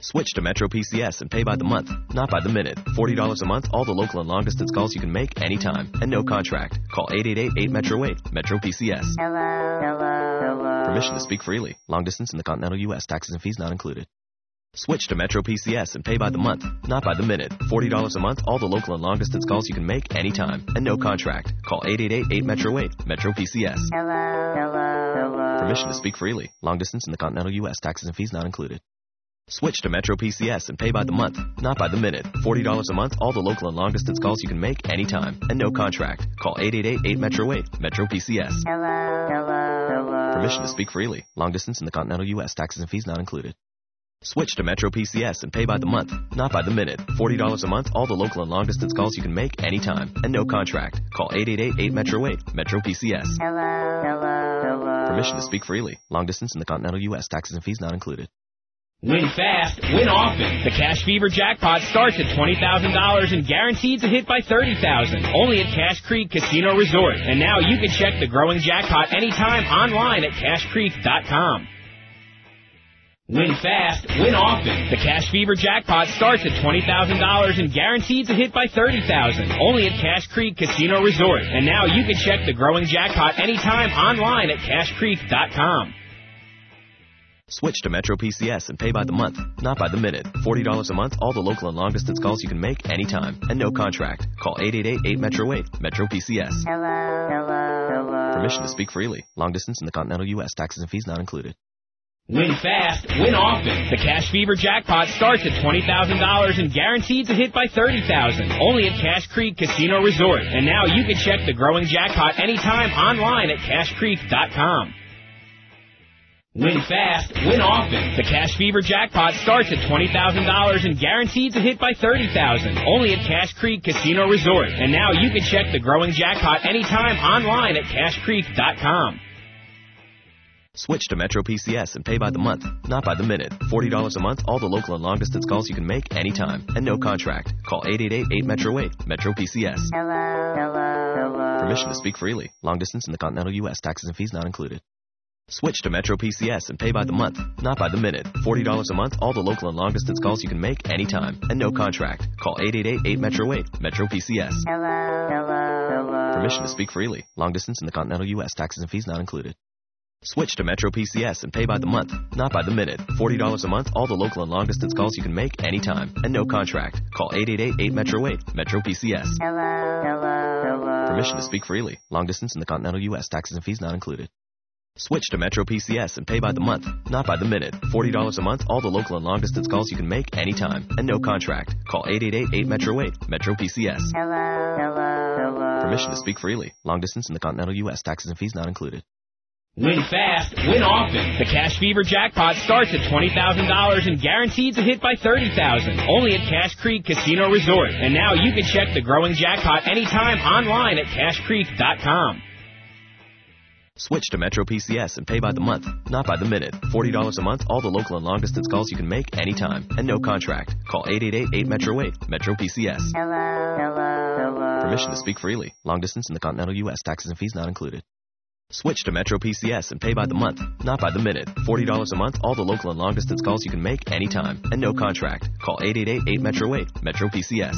Switch to Metro PCS and pay by the month, not by the minute. $40 a month, all the local and long distance calls you can make anytime, and no contract. Call 888-8-METRO-8, Metro PCS. Hello. Permission to speak freely. Long distance in the continental U.S. Taxes and fees not included. Switch to Metro PCS and pay by the month, not by the minute. $40 a month, all the local and long distance calls you can make anytime, and no contract. Call 888-8-METRO-8, Metro PCS. Hello. Permission to speak freely. Long distance in the continental U.S. Taxes and fees not included. Switch to Metro PCS and pay by the month, not by the minute. $40 a month, all the local and long distance calls you can make anytime, and no contract. Call 888-8-METRO-8, Metro PCS. Hello. Permission to speak freely. Long distance in the continental U.S. Taxes and fees not included. Switch to Metro PCS and pay by the month, not by the minute. $40 a month, all the local and long distance calls you can make anytime, and no contract. Call 888-8-METRO-8, Metro PCS. Hello. Permission to speak freely. Long distance in the continental U.S. Taxes and fees not included. Win fast, win often. The Cash Fever jackpot starts at $20,000 and guaranteed to hit by $30,000. Only at Cash Creek Casino Resort. And now you can check the growing jackpot anytime online at CashCreek.com. Win fast, win often. The Cash Fever jackpot starts at $20,000 and guaranteed to hit by $30,000. Only at Cash Creek Casino Resort. And now you can check the growing jackpot anytime online at CashCreek.com. Switch to Metro PCS and pay by the month, not by the minute. $40 a month, all the local and long distance calls you can make anytime, and no contract. Call 888-8-METRO-8, Metro PCS. Hello. Permission to speak freely. Long distance in the continental U.S. Taxes and fees not included. Win fast, win often. The Cash Fever jackpot starts at $20,000 and guaranteed to hit by $30,000. Only at Cash Creek Casino Resort. And now you can check the growing jackpot anytime online at CashCreek.com. Win fast, win often. The Cash Fever jackpot starts at $20,000 and guaranteed to hit by $30,000. Only at Cash Creek Casino Resort. And now you can check the growing jackpot anytime online at CashCreek.com. Switch to Metro PCS and pay by the month, not by the minute. $40 a month, all the local and long distance calls you can make anytime, and no contract. Call 888-8-METRO-8, Metro PCS. Hello. Permission to speak freely. Long distance in the continental U.S. Taxes and fees not included. Switch to Metro PCS and pay by the month, not by the minute. $40 a month, all the local and long distance calls you can make anytime, and no contract. Call 888-8-METRO-8, Metro PCS. Hello. Permission to speak freely. Long distance in the continental U.S. Taxes and fees not included. Switch to Metro PCS and pay by the month, not by the minute. $40 a month, all the local and long distance calls you can make anytime, and no contract. Call 888-8-METRO-8, Metro PCS. Hello. Permission to speak freely. Long distance in the continental U.S. Taxes and fees not included. Switch to Metro PCS and pay by the month, not by the minute. $40 a month, all the local and long distance calls you can make anytime, and no contract. Call 888-8-METRO-8, Metro PCS. Hello. Permission to speak freely. Long distance in the continental U.S. Taxes and fees not included. Win fast, win often. The Cash Fever jackpot starts at $20,000 and guaranteed to hit by $30,000. Only at Cash Creek Casino Resort. And now you can check the growing jackpot anytime online at CashCreek.com. Switch to Metro PCS and pay by the month, not by the minute. $40 a month, all the local and long distance calls you can make anytime, and no contract. Call 888-8-METRO-8, Metro PCS. Hello. Permission to speak freely. Long distance in the continental U.S. Taxes and fees not included. Switch to Metro PCS and pay by the month, not by the minute. $40 a month, all the local and long distance calls you can make anytime, and no contract. Call 888-8-METRO-8, Metro PCS.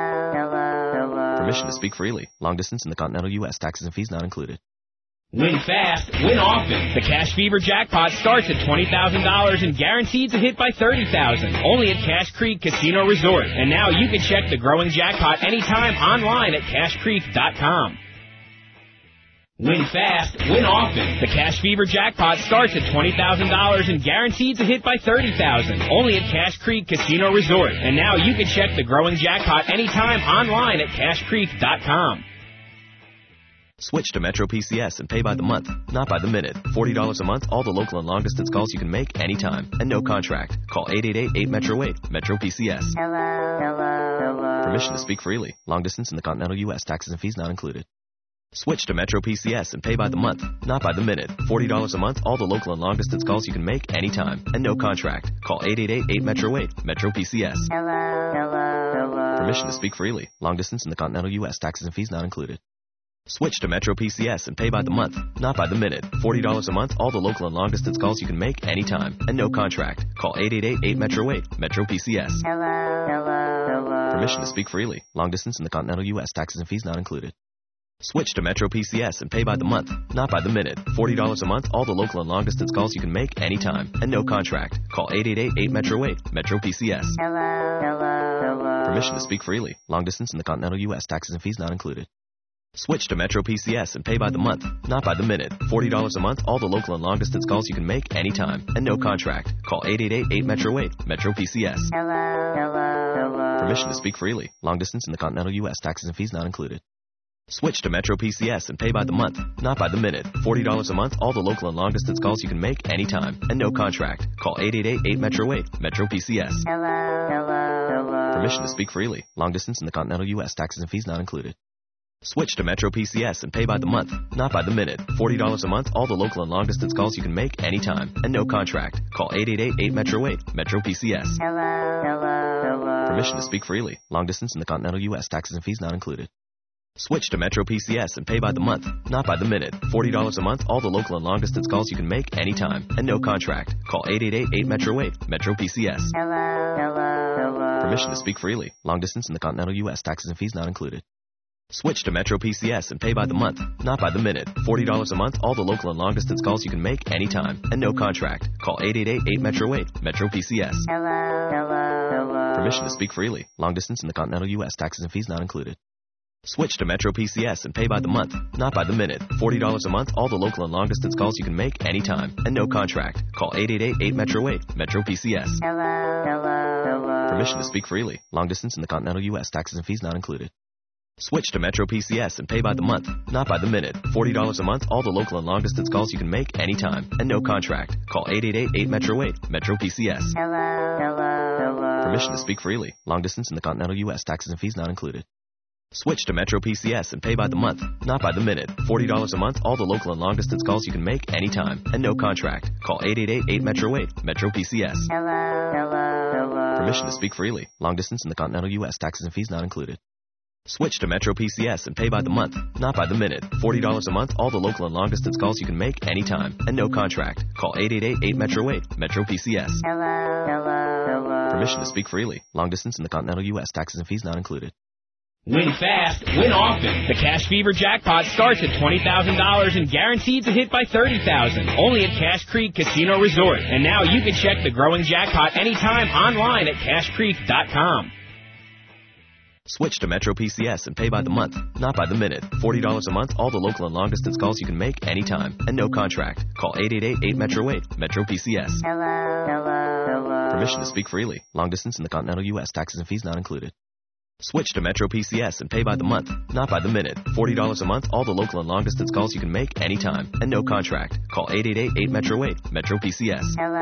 Hello. Permission to speak freely. Long distance in the continental U.S. Taxes and fees not included. Win fast, win often. The Cash Fever jackpot starts at $20,000 and guaranteed to hit by $30,000. Only at Cash Creek Casino Resort. And now you can check the growing jackpot anytime online at CashCreek.com. Win fast, win often. The Cash Fever jackpot starts at $20,000 and guaranteed to hit by $30,000. Only at Cash Creek Casino Resort. And now you can check the growing jackpot anytime online at CashCreek.com. Switch to Metro PCS and pay by the month, not by the minute. $40 a month, all the local and long distance calls you can make anytime, and no contract. Call 888-8-METRO-8, Metro PCS. Hello. Permission to speak freely. Long distance in the continental U.S. Taxes and fees not included. Switch to Metro PCS and pay by the month, not by the minute. $40 a month, all the local and long distance calls you can make anytime, and no contract. Call 888-8-METRO-8, Metro PCS. Hello. Permission to speak freely. Long distance in the continental U.S. Taxes and fees not included. Switch to Metro PCS and pay by the month, not by the minute. $40 a month, all the local and long-distance calls you can make anytime, and no contract. Call 888-8-METRO-8, Metro PCS. Hello. Permission to speak freely. Long distance in the continental U.S. Taxes and fees not included. Switch to Metro PCS and pay by the month, not by the minute. $40 a month, all the local and long-distance calls you can make anytime, and no contract. Call 888-8-METRO-8, Metro PCS. Hello. Permission to speak freely. Long distance in the continental U.S. Taxes and fees not included. Switch to Metro PCS and pay by the month, not by the minute. $40 a month, all the local and long-distance calls you can make anytime, and no contract. Call 888-8-METRO-8, Metro PCS. Hello. Permission to speak freely. Long distance in the continental U.S. Taxes and fees not included. Switch to Metro PCS and pay by the month, not by the minute. $40 a month, all the local and long-distance calls you can make anytime, and no contract. Call 888-8-METRO-8, Metro PCS. Hello. Permission to speak freely. Long distance in the continental U.S. Taxes and fees not included. Switch to Metro PCS and pay by the month, not by the minute. $40 a month, all the local and long-distance calls you can make anytime, and no contract. Call 888-8-METRO-8, Metro PCS. Hello. Permission to speak freely. Long distance in the continental U.S. Taxes and fees not included. Switch to Metro PCS and pay by the month, not by the minute. $40 a month, all the local and long-distance calls you can make anytime, and no contract. Call 888-8-METRO-8, Metro PCS. Hello. Permission to speak freely. Long distance in the continental U.S. Taxes and fees not included. Switch to Metro PCS and pay by the month, not by the minute. $40 a month, all the local and long-distance calls you can make anytime, and no contract. Call 888-8-METRO-8, Metro PCS. Hello. Permission to speak freely. Long distance in the continental U.S. Taxes and fees not included. Switch to Metro PCS and pay by the month, not by the minute. $40 a month, all the local and long-distance calls you can make anytime, and no contract. Call 888-8-METRO-8, Metro PCS. Hello. Permission to speak freely. Long distance in the continental U.S. Taxes and fees not included. Switch to Metro PCS and pay by the month, not by the minute. $40 a month, all the local and long-distance calls you can make anytime, and no contract. Call 888-8-METRO-8, Metro PCS. Hello. Permission to speak freely. Long distance in the continental U.S. Taxes and fees not included. Switch to Metro PCS and pay by the month, not by the minute. $40 a month, all the local and long-distance calls you can make anytime, and no contract. Call 888-8-METRO-8, Metro PCS. Hello. Permission to speak freely. Long distance in the continental U.S. Taxes and fees not included. Switch to Metro PCS and pay by the month, not by the minute. $40 a month, all the local and long-distance calls you can make anytime, and no contract. Call 888-8-METRO-8, Metro PCS. Hello. Permission to speak freely. Long distance in the continental U.S. Taxes and fees not included. Win fast, win often. The Cash Fever jackpot starts at $20,000 and guaranteed to hit by $30,000. Only at Cash Creek Casino Resort. And now you can check the growing jackpot anytime online at CashCreek.com. Switch to Metro PCS and pay by the month, not by the minute. $40 a month, all the local and long-distance calls you can make anytime, and no contract. Call 888-8-METRO-8, Metro PCS. Hello. Permission to speak freely. Long distance in the continental U.S. Taxes and fees not included. Switch to Metro PCS and pay by the month, not by the minute. $40 a month, all the local and long-distance calls you can make anytime, and no contract. Call 888-8-METRO-8, Metro PCS.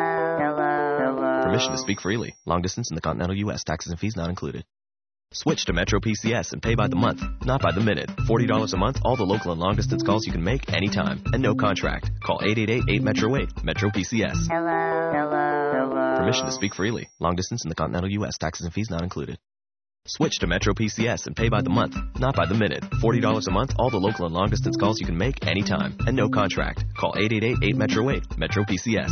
Hello. Permission to speak freely. Long distance in the continental U.S. Taxes and fees not included. Switch to Metro PCS and pay by the month, not by the minute. $40 a month, all the local and long-distance calls you can make anytime, and no contract. Call 888-8-METRO-8, Metro PCS. Hello. Permission to speak freely. Long distance in the continental U.S. Taxes and fees not included. Switch to Metro PCS and pay by the month, not by the minute. $40 a month, all the local and long-distance calls you can make anytime, and no contract. Call 888-8-METRO-8, Metro PCS.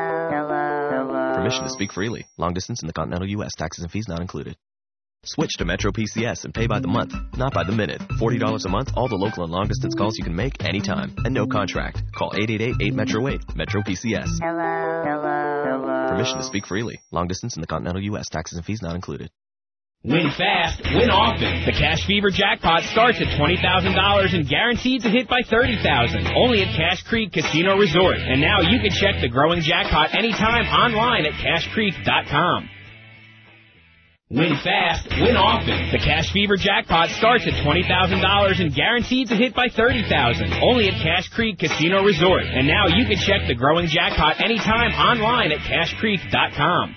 Hello. Permission to speak freely. Long distance in the continental U.S. Taxes and fees not included. Switch to Metro PCS and pay by the month, not by the minute. $40 a month, all the local and long-distance calls you can make anytime, and no contract. Call 888-8-METRO-8, Metro PCS. Hello. Permission to speak freely. Long distance in the continental U.S. Taxes and fees not included. Win fast, win often. The Cash Fever jackpot starts at $20,000 and guaranteed to hit by $30,000. Only at Cash Creek Casino Resort. And now you can check the growing jackpot anytime online at CashCreek.com. Win fast, win often. The Cash Fever jackpot starts at $20,000 and guaranteed to hit by $30,000. Only at Cash Creek Casino Resort. And now you can check the growing jackpot anytime online at CashCreek.com.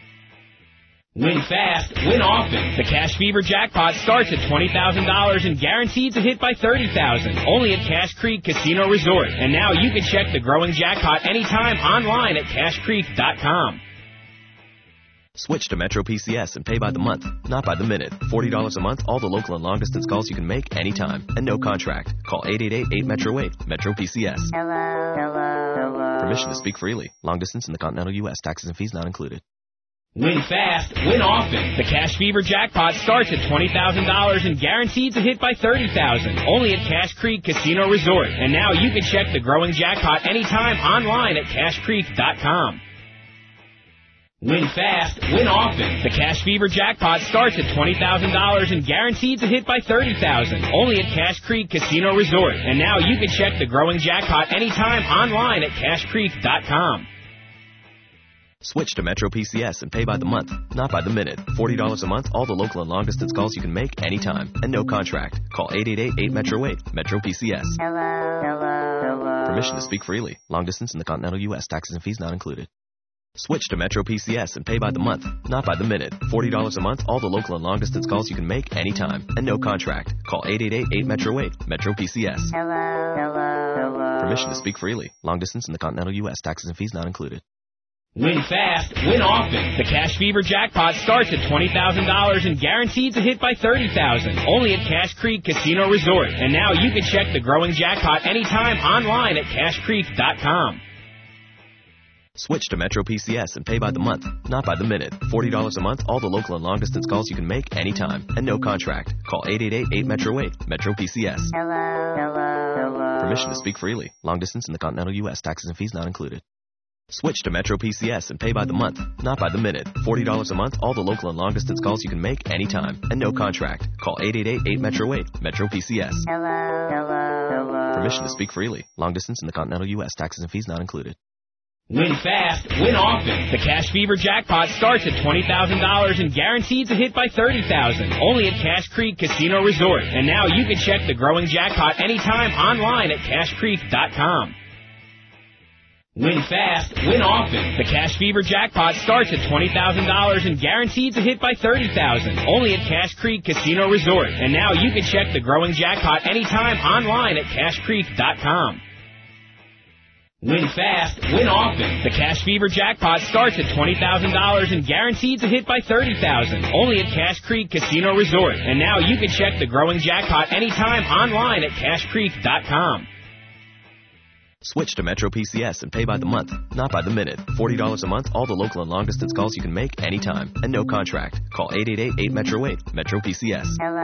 Win fast, win often. The Cash Fever jackpot starts at $20,000 and guaranteed to hit by $30,000. Only at Cash Creek Casino Resort. And now you can check the growing jackpot anytime online at CashCreek.com. Switch to Metro PCS and pay by the month, not by the minute. $40 a month, all the local and long-distance calls you can make anytime, and no contract. Call 888-8-METRO-8, Metro PCS. Hello. Permission to speak freely. Long distance in the continental U.S. Taxes and fees not included. Win fast, win often. The Cash Fever jackpot starts at $20,000 and guaranteed to hit by $30,000. Only at Cash Creek Casino Resort. And now you can check the growing jackpot anytime online at CashCreek.com. Win fast, win often. The Cash Fever jackpot starts at $20,000 and guaranteed to hit by $30,000. Only at Cash Creek Casino Resort. And now you can check the growing jackpot anytime online at CashCreek.com. Switch to Metro PCS and pay by the month, not by the minute. $40 a month, all the local and long-distance calls you can make anytime, and no contract. Call 888-8-METRO-8, Metro PCS. Hello. Permission to speak freely. Long distance in the continental U.S. Taxes and fees not included. Switch to Metro PCS and pay by the month, not by the minute. $40 a month, all the local and long-distance calls you can make anytime, and no contract. Call 888-8-METRO-8, Metro PCS. Hello. Permission to speak freely. Long distance in the continental U.S. Taxes and fees not included. Win fast, win often. The Cash Fever jackpot starts at $20,000 and guaranteed to hit by $30,000. Only at Cash Creek Casino Resort. And now you can check the growing jackpot anytime online at CashCreek.com. Switch to Metro PCS and pay by the month, not by the minute. $40 a month, all the local and long-distance calls you can make anytime, and no contract. Call 888-8-METRO-8, Metro PCS. Hello. Permission to speak freely. Long distance in the continental U.S. Taxes and fees not included. Switch to Metro PCS and pay by the month, not by the minute. $40 a month, all the local and long-distance calls you can make anytime, and no contract. Call 888-8-METRO-8, Metro PCS. Hello. Permission to speak freely. Long distance in the continental U.S. Taxes and fees not included. Win fast, win often. The Cash Fever jackpot starts at $20,000 and guaranteed to hit by $30,000. Only at Cash Creek Casino Resort. And now you can check the growing jackpot anytime online at CashCreek.com. Win fast, win often. The Cash Fever jackpot starts at $20,000 and guaranteed to hit by $30,000. Only at Cash Creek Casino Resort. And now you can check the growing jackpot anytime online at CashCreek.com. Win fast, win often. The Cash Fever jackpot starts at $20,000 and guaranteed to hit by $30,000. Only at Cash Creek Casino Resort. And now you can check the growing jackpot anytime online at CashCreek.com. Switch to Metro PCS and pay by the month, not by the minute. $40 a month, all the local and long-distance calls you can make anytime, and no contract. Call 888-8-METRO-8, Metro PCS.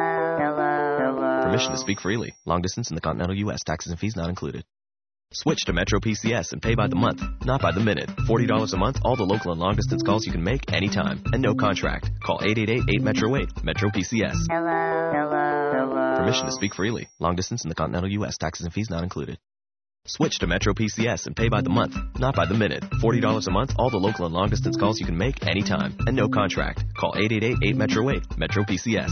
Hello. Permission to speak freely. Long distance in the continental U.S. Taxes and fees not included. Switch to Metro PCS and pay by the month, not by the minute. $40 a month, all the local and long-distance calls you can make anytime, and no contract. Call 888-8-METRO-8, Metro PCS. Hello. Permission to speak freely. Long distance in the continental U.S. Taxes and fees not included. Switch to Metro PCS and pay by the month, not by the minute. $40 a month, all the local and long-distance calls you can make anytime, and no contract. Call 888-8-METRO-8, Metro PCS.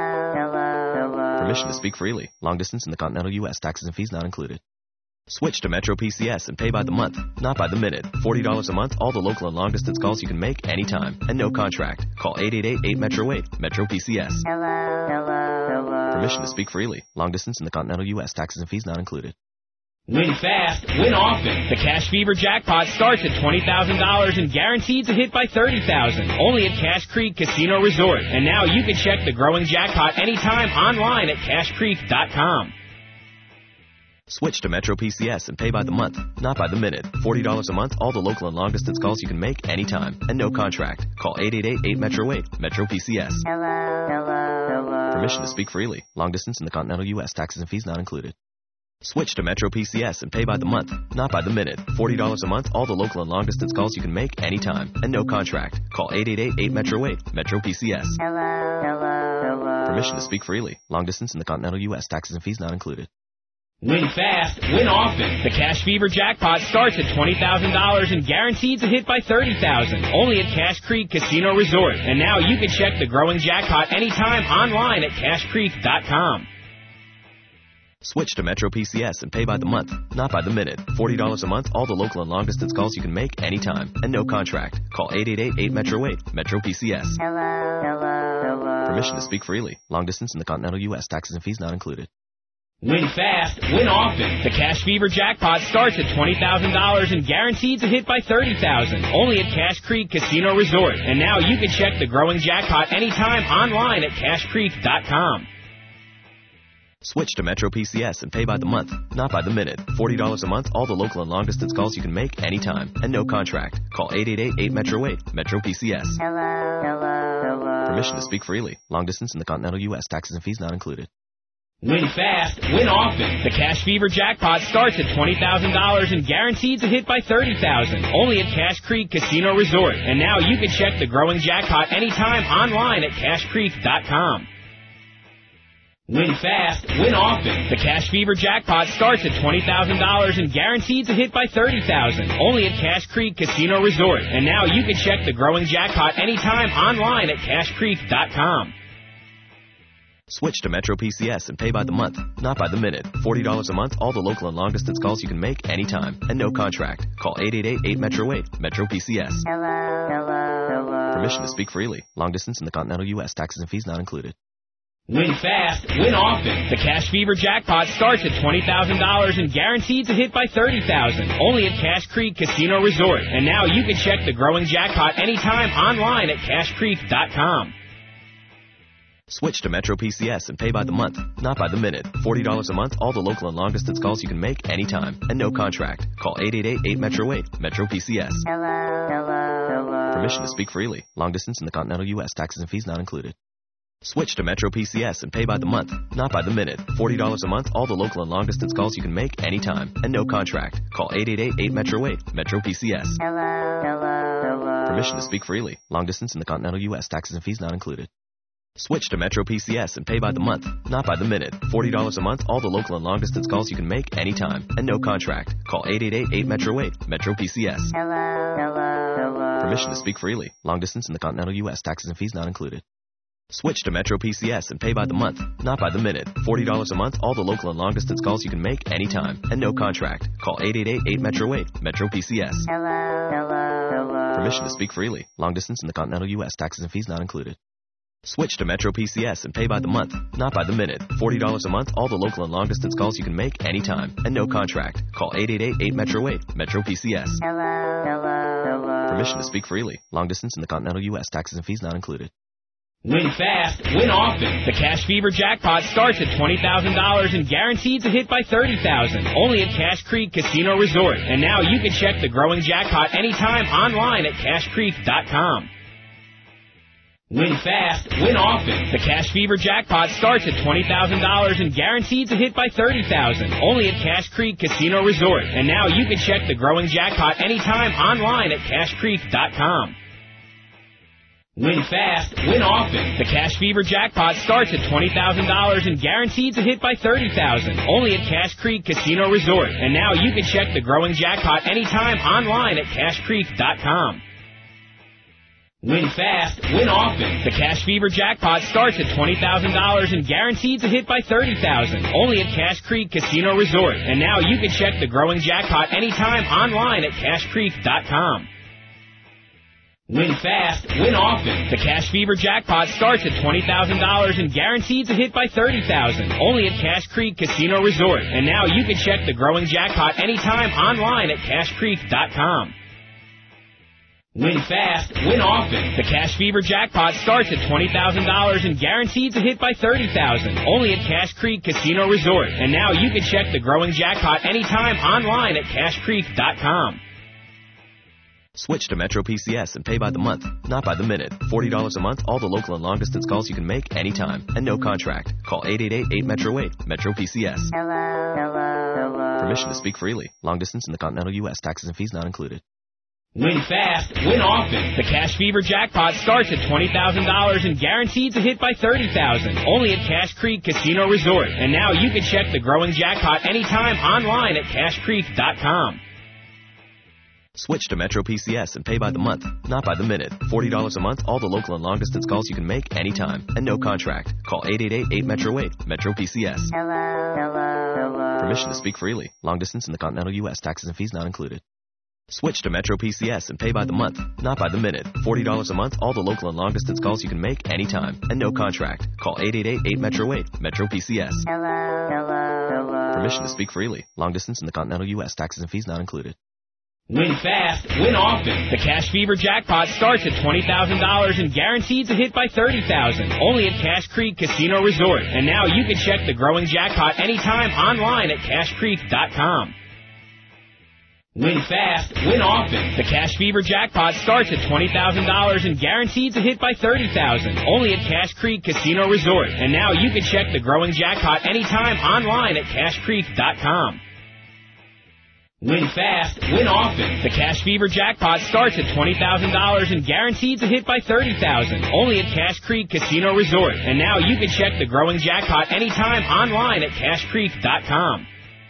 Hello. Permission to speak freely. Long distance in the continental U.S. Taxes and fees not included. Switch to Metro PCS and pay by the month, not by the minute. $40 a month, all the local and long-distance calls you can make anytime, and no contract. Call 888-8-METRO-8, Metro PCS. Hello. Permission to speak freely. Long distance in the continental U.S. Taxes and fees not included. Win fast, win often. The Cash Fever jackpot starts at $20,000 and guaranteed to hit by $30,000. Only at Cash Creek Casino Resort. And now you can check the growing jackpot anytime online at CashCreek.com. Switch to Metro PCS and pay by the month, not by the minute. $40 a month, all the local and long-distance calls you can make anytime, and no contract. Call 888-8-METRO-8, Metro PCS. Hello. Permission to speak freely. Long distance in the continental U.S. Taxes and fees not included. Switch to Metro PCS and pay by the month, not by the minute. $40 a month, all the local and long-distance calls you can make anytime, and no contract. Call 888-8-METRO-8, Metro PCS. Hello. Permission to speak freely. Long distance in the continental U.S. Taxes and fees not included. Win fast, win often. The Cash Fever jackpot starts at $20,000 and guaranteed to hit by $30,000. Only at Cash Creek Casino Resort. And now you can check the growing jackpot anytime online at CashCreek.com. Switch to Metro PCS and pay by the month, not by the minute. $40 a month, all the local and long-distance calls you can make anytime, and no contract. Call 888-8-METRO-8, Metro PCS. Hello. Permission to speak freely. Long distance in the continental U.S. Taxes and fees not included. Win fast, win often. The Cash Fever jackpot starts at $20,000 and guaranteed to hit by $30,000. Only at Cash Creek Casino Resort. And now you can check the growing jackpot anytime online at CashCreek.com. Switch to Metro PCS and pay by the month, not by the minute. $40 a month, all the local and long-distance calls you can make anytime. And no contract. Call 888-8-METRO-8. Metro PCS. Hello. Permission to speak freely. Long distance in the continental U.S. Taxes and fees not included. Win fast, win often. The Cash Fever jackpot starts at $20,000 and guaranteed to hit by $30,000. Only at Cash Creek Casino Resort. And now you can check the growing jackpot anytime online at CashCreek.com. Win fast, win often. The Cash Fever jackpot starts at $20,000 and guaranteed to hit by $30,000. Only at Cash Creek Casino Resort. And now you can check the growing jackpot anytime online at CashCreek.com. Switch to Metro PCS and pay by the month, not by the minute. $40 a month, all the local and long-distance calls you can make anytime. And no contract. Call 888-8-METRO-8. Metro PCS. Hello. Permission to speak freely. Long distance in the continental U.S. Taxes and fees not included. Win fast, win often. The Cash Fever jackpot starts at $20,000 and guaranteed to hit by $30,000. Only at Cash Creek Casino Resort. And now you can check the growing jackpot anytime online at CashCreek.com. Switch to Metro PCS and pay by the month, not by the minute. $40 a month, all the local and long-distance calls you can make anytime. And no contract. Call 888-8-METRO-8. Metro PCS. Hello. Permission to speak freely. Long distance in the continental U.S. Taxes and fees not included. Switch to Metro PCS and pay by the month, not by the minute. $40 a month, all the local and long-distance calls you can make anytime. And no contract. Call 888-8-METRO-8. Metro PCS. Hello. Permission to speak freely. Long distance in the continental U.S. Taxes and fees not included. Switch to Metro PCS and pay by the month, not by the minute. $40 a month, all the local and long-distance calls you can make anytime. And no contract. Call 888-8-METRO-8. Metro PCS. Hello. Permission to speak freely. Long distance in the continental U.S. Taxes and fees not included. Switch to Metro PCS and pay by the month, not by the minute. $40 a month, all the local and long-distance calls you can make anytime. And no contract. Call 888-8-METRO-8. Metro PCS. Hello. Permission to speak freely. Long distance in the continental U.S. Taxes and fees not included. Switch to Metro PCS and pay by the month, not by the minute. $40 a month, all the local and long-distance calls you can make anytime. And no contract. Call 888-8-METRO-8. Metro PCS. Hello. Permission to speak freely. Long distance in the continental U.S. Taxes and fees not included. Win fast, win often. The Cash Fever jackpot starts at $20,000 and guaranteed to hit by $30,000. Only at Cash Creek Casino Resort. And now you can check the growing jackpot anytime online at CashCreek.com. Win fast, win often. The Cash Fever jackpot starts at $20,000 and guaranteed to hit by $30,000. Only at Cash Creek Casino Resort. And now you can check the growing jackpot anytime online at CashCreek.com. Win fast, win often. The Cash Fever jackpot starts at $20,000 and guaranteed to hit by $30,000. Only at Cash Creek Casino Resort. And now you can check the growing jackpot anytime online at CashCreek.com. Win fast, win often. The Cash Fever jackpot starts at $20,000 and guaranteed to hit by $30,000. Only at Cash Creek Casino Resort. And now you can check the growing jackpot anytime online at CashCreek.com. Win fast, win often. The Cash Fever jackpot starts at $20,000 and guaranteed to hit by $30,000. Only at Cash Creek Casino Resort. And now you can check the growing jackpot anytime online at CashCreek.com. Win fast, win often. The Cash Fever jackpot starts at $20,000 and guaranteed to hit by $30,000. Only at Cash Creek Casino Resort. And now you can check the growing jackpot anytime online at CashCreek.com. Switch to Metro PCS and pay by the month, not by the minute. $40 a month, all the local and long-distance calls you can make anytime. And no contract. Call 888-8-METRO-8. Metro PCS. Hello. Permission to speak freely. Long distance in the continental U.S. Taxes and fees not included. Win fast, win often. The Cash Fever jackpot starts at $20,000 and guaranteed to hit by $30,000. Only at Cash Creek Casino Resort. And now you can check the growing jackpot anytime online at CashCreek.com. Switch to Metro PCS and pay by the month, not by the minute. $40 a month, all the local and long-distance calls you can make anytime. And no contract. Call 888-8-METRO-8. Metro PCS. Hello. Permission to speak freely. Long distance in the continental U.S. Taxes and fees not included. Switch to Metro PCS and pay by the month, not by the minute. $40 a month, all the local and long-distance calls you can make anytime. And no contract. Call 888-8-METRO-8. Metro PCS. Hello. Permission to speak freely. Long distance in the continental U.S. Taxes and fees not included. Win fast, win often. The Cash Fever jackpot starts at $20,000 and guaranteed to hit by $30,000. Only at Cash Creek Casino Resort. And now you can check the growing jackpot anytime online at CashCreek.com. Win fast, win often. The Cash Fever jackpot starts at $20,000 and guaranteed to hit by $30,000. Only at Cash Creek Casino Resort. And now you can check the growing jackpot anytime online at CashCreek.com. Win fast, win often. The Cash Fever jackpot starts at $20,000 and guaranteed to hit by $30,000. Only at Cash Creek Casino Resort. And now you can check the growing jackpot anytime online at CashCreek.com.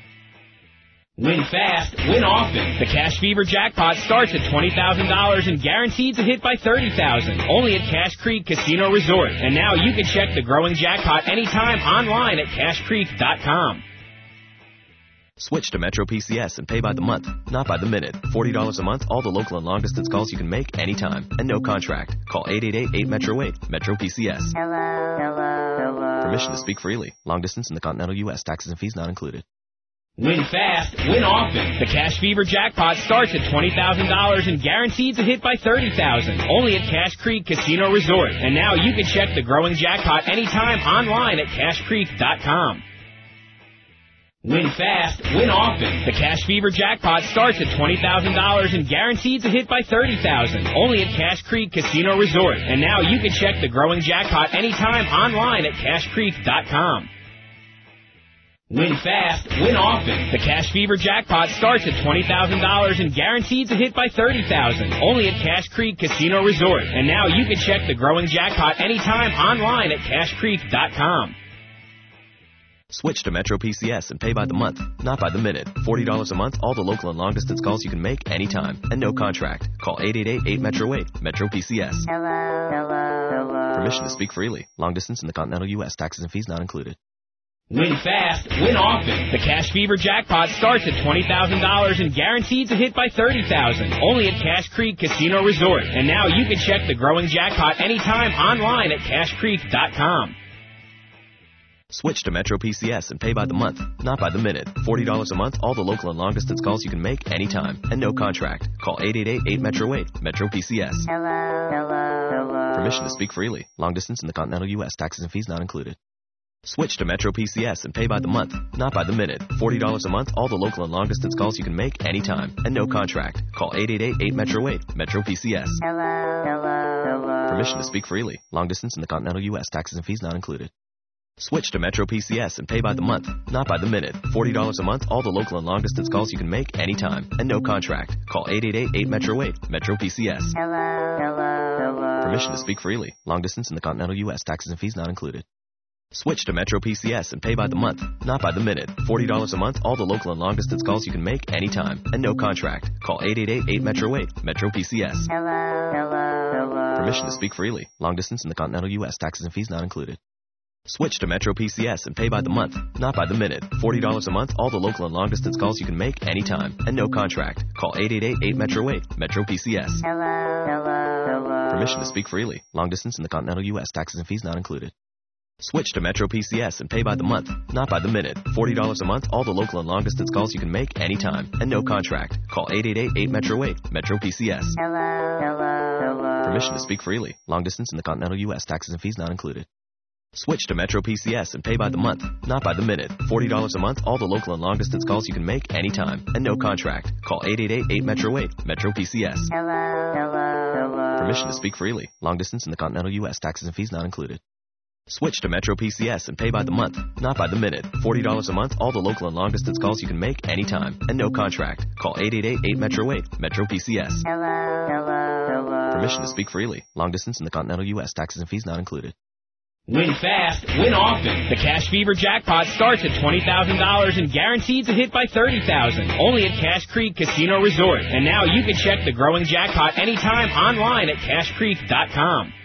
Win fast, win often. The Cash Fever jackpot starts at $20,000 and guaranteed to hit by $30,000. Only at Cash Creek Casino Resort. And now you can check the growing jackpot anytime online at CashCreek.com. Switch to Metro PCS and pay by the month, not by the minute. $40 a month, all the local and long-distance calls you can make anytime. And no contract. Call 888-8-METRO-8. Metro PCS. Hello. Permission to speak freely. Long distance in the continental U.S. Taxes and fees not included. Win fast, win often. The Cash Fever jackpot starts at $20,000 and guaranteed to hit by $30,000. Only at Cash Creek Casino Resort. And now you can check the growing jackpot anytime online at CashCreek.com. Win fast, win often. The Cash Fever jackpot starts at $20,000 and guaranteed to hit by $30,000. Only at Cash Creek Casino Resort. And now you can check the growing jackpot anytime online at CashCreek.com. Win fast, win often. The Cash Fever jackpot starts at $20,000 and guaranteed to hit by $30,000. Only at Cash Creek Casino Resort. And now you can check the growing jackpot anytime online at CashCreek.com. Switch to Metro PCS and pay by the month, not by the minute. $40 a month, all the local and long-distance calls you can make anytime. And no contract. Call 888-8-METRO-8. Metro PCS. Hello. Permission to speak freely. Long distance in the continental U.S. Taxes and fees not included. Win fast, win often. The Cash Fever jackpot starts at $20,000 and guaranteed to hit by $30,000. Only at Cash Creek Casino Resort. And now you can check the growing jackpot anytime online at CashCreek.com. Switch to Metro PCS and pay by the month, not by the minute. $40 a month, all the local and long-distance calls you can make anytime. And no contract. Call 888-8-METRO-8. Metro PCS. Hello. Permission to speak freely. Long distance in the continental U.S. Taxes and fees not included. Switch to Metro PCS and pay by the month, not by the minute. $40 a month, all the local and long-distance calls you can make anytime. And no contract. Call 888-8-METRO-8. Metro PCS. Hello. Permission to speak freely. Long distance in the continental U.S. Taxes and fees not included. Switch to Metro PCS and pay by the month, not by the minute. $40 a month, all the local and long-distance calls you can make anytime. And no contract. Call 888-8-METRO-8. Metro PCS. Hello. Permission to speak freely. Long distance in the continental U.S. Taxes and fees not included. Switch to Metro PCS and pay by the month, not by the minute. $40 a month, all the local and long-distance calls you can make anytime. And no contract. Call 888-8-METRO-8. Metro PCS. Hello. Permission to speak freely. Long distance in the continental U.S. Taxes and fees not included. Switch to Metro PCS and pay by the month, not by the minute. $40 a month, all the local and long-distance calls you can make anytime. And no contract. Call 888-8-METRO-8. Metro PCS. Hello. Permission to speak freely. Long distance in the continental U.S. Taxes and fees not included. Switch to Metro PCS and pay by the month, not by the minute. $40 a month, all the local and long-distance calls you can make anytime. And no contract. Call 888-8-METRO-8. Metro PCS. Hello. Permission to speak freely. Long distance in the continental U.S. Taxes and fees not included. Switch to Metro PCS and pay by the month, not by the minute. $40 a month, all the local and long-distance calls you can make anytime. And no contract. Call 888-8-METRO-8. Metro PCS. Hello. Permission to speak freely. Long distance in the continental U.S. Taxes and fees not included. Switch to Metro PCS and pay by the month, not by the minute. $40 a month, all the local and long-distance calls you can make anytime. And no contract. Call 888-8-METRO-8. Metro PCS. Hello. Permission to speak freely. Long distance in the continental U.S. Taxes and fees not included. Win fast, win often. The Cash Fever jackpot starts at $20,000 and guaranteed to hit by $30,000. Only at Cash Creek Casino Resort. And now you can check the growing jackpot anytime online at CashCreek.com.